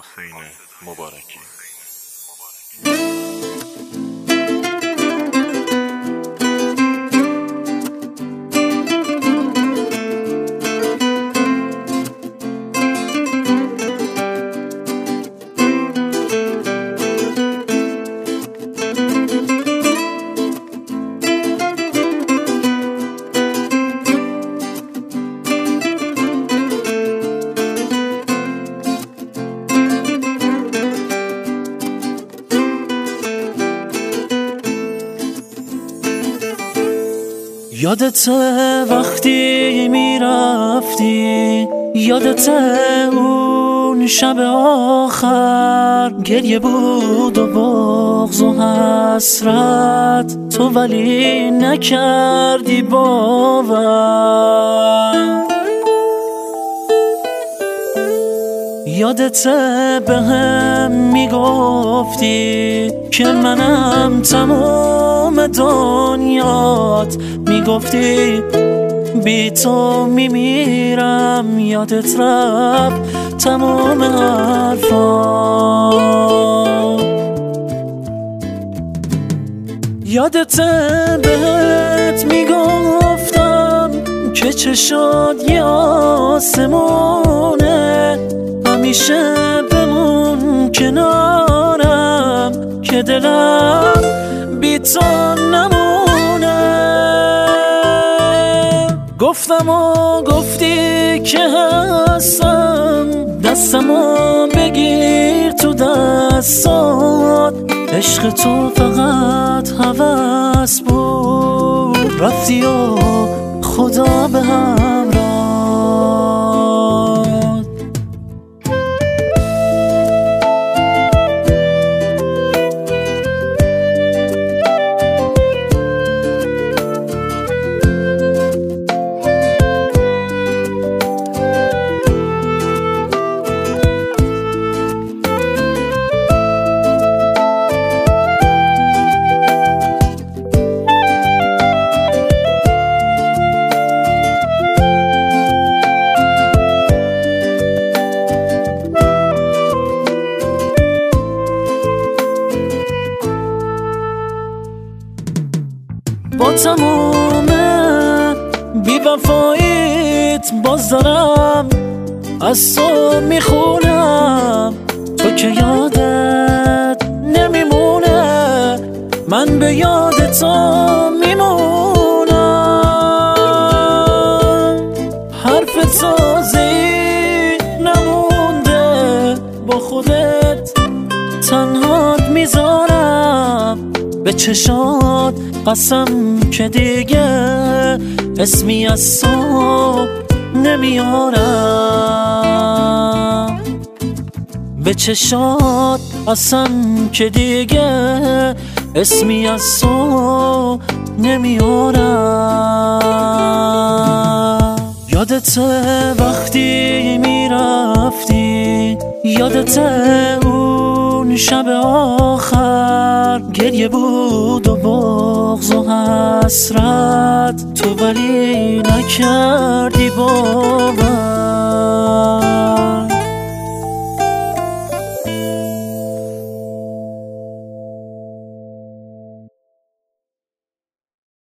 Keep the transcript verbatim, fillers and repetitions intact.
حسین مبارکی. یادته وقتی میرفتی، یادته اون شب آخر، گریه بود و بغض و حسرت، تو ولی نکردی باور. یادته به هم میگفتی که منم تمام دنیات، میگفتی بی تو میمیرم، یادت رفت تمام حرفا. یادته بهت میگفتم که چه شد یه آسمونه، همیشه بمون کنارم که دلم بی تو نمونه. گفتم و گفتی که هستم، دستمو بگیر تو دستات، عشق تو فقط هوس بود، رفتی و خدا به همراه. با تموم بی وفاییت باز دارم از تو میخونم، تو که یادت نمیمونه، من به یاد تو میمونم. حرف تازه‌ای نمونده، با خودت تنهات میذارم، به چشات قسم که دیگه اسمی از تو نمیارم، به چشات قسم که دیگه اسمی از تو نمیارم. یادته وقتی میرفتی، یادته اون شب آخر، گریه بود و بغض و حسرت، تو ولی نکردی باور.